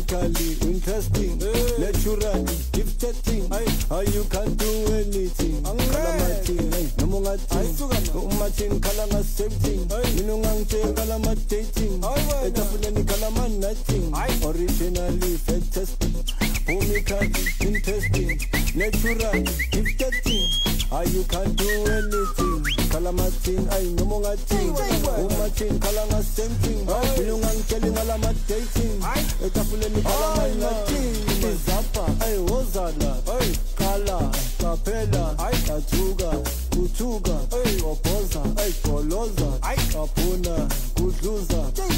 physically interesting, naturally gifted thing. How you can do anything. Kalamatin, nomungatin, umatin kalama same thing. Minungangche kalama dating. Etafuleni kalama nothing. Originally fantastic, physically interesting, naturally gifted thing. How you can do anything. Kalamatin, nomungatin, umatin kalama same thing. Minungangche kalama dating. Etafuleni kalama nothing.